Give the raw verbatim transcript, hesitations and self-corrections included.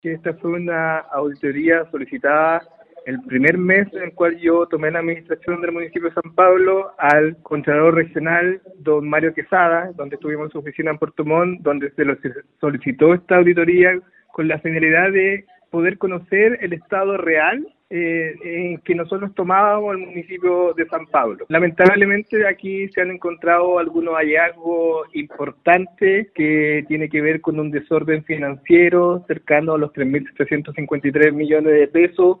que esta fue una auditoría solicitada el primer mes en el cual yo tomé la administración del municipio de San Pablo al Contralor Regional, don Mario Quesada, donde tuvimos su oficina en Puerto Montt, donde se lo solicitó esta auditoría con la finalidad de poder conocer el estado real eh, en que nosotros tomábamos el municipio de San Pablo. Lamentablemente aquí se han encontrado algunos hallazgos importantes que tiene que ver con un desorden financiero cercano a los tres mil setecientos cincuenta y tres millones de pesos,